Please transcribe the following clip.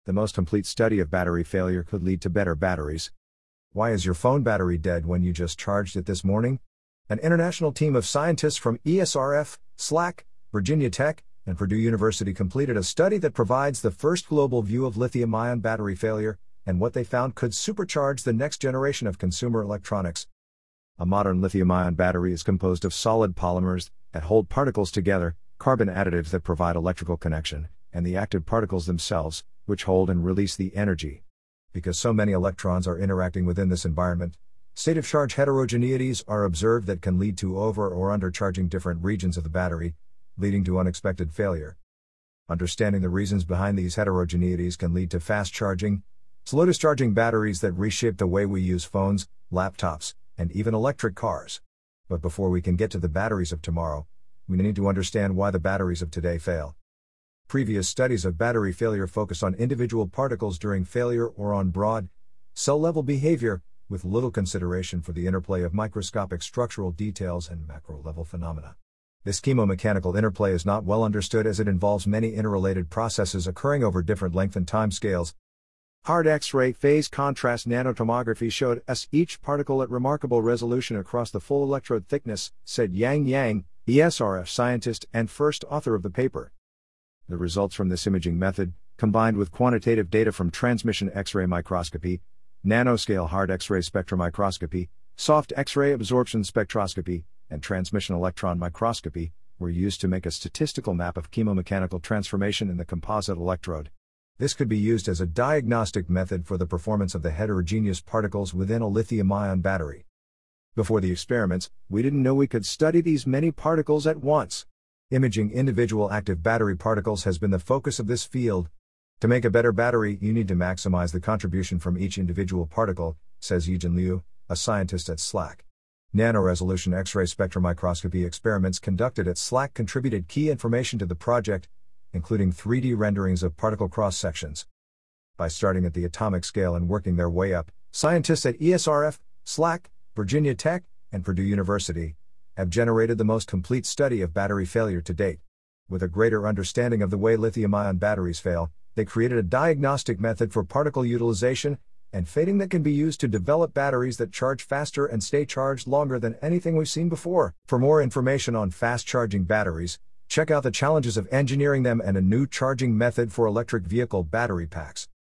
The most complete study of battery failure could lead to better batteries. Why is your phone battery dead when you just charged it this morning? An international team of scientists from ESRF, SLAC, Virginia Tech, and Purdue University completed a study that provides the first global view of lithium-ion battery failure, and what they found could supercharge the next generation of consumer electronics. A modern lithium-ion battery is composed of solid polymers that hold particles together, carbon additives that provide electrical connection, and the active particles themselves, which hold and release the energy. Because so many electrons are interacting within this environment, state of charge heterogeneities are observed that can lead to over or undercharging different regions of the battery, leading to unexpected failure. Understanding the reasons behind these heterogeneities can lead to fast charging, slow discharging batteries that reshape the way we use phones, laptops, and even electric cars. But before we can get to the batteries of tomorrow, we need to understand why the batteries of today fail. Previous studies of battery failure focus on individual particles during failure or on broad, cell-level behavior, with little consideration for the interplay of microscopic structural details and macro-level phenomena. This chemomechanical interplay is not well understood as it involves many interrelated processes occurring over different length and time scales. Hard X-ray phase contrast nanotomography showed us each particle at remarkable resolution across the full electrode thickness, said Yang Yang, ESRF scientist and first author of the paper. The results from this imaging method, combined with quantitative data from transmission X-ray microscopy, nanoscale hard X-ray spectromicroscopy, soft X-ray absorption spectroscopy, and transmission electron microscopy, were used to make a statistical map of chemomechanical transformation in the composite electrode. This could be used as a diagnostic method for the performance of the heterogeneous particles within a lithium-ion battery. Before the experiments, we didn't know we could study these many particles at once. Imaging individual active battery particles has been the focus of this field. To make a better battery, you need to maximize the contribution from each individual particle, says Yijin Liu, a scientist at SLAC. Nanoresolution X-ray spectromicroscopy experiments conducted at SLAC contributed key information to the project, including 3D renderings of particle cross-sections. By starting at the atomic scale and working their way up, scientists at ESRF, SLAC, Virginia Tech, and Purdue University have generated the most complete study of battery failure to date. With a greater understanding of the way lithium-ion batteries fail, they created a diagnostic method for particle utilization and fading that can be used to develop batteries that charge faster and stay charged longer than anything we've seen before. For more information on fast-charging batteries, check out the challenges of engineering them and a new charging method for electric vehicle battery packs.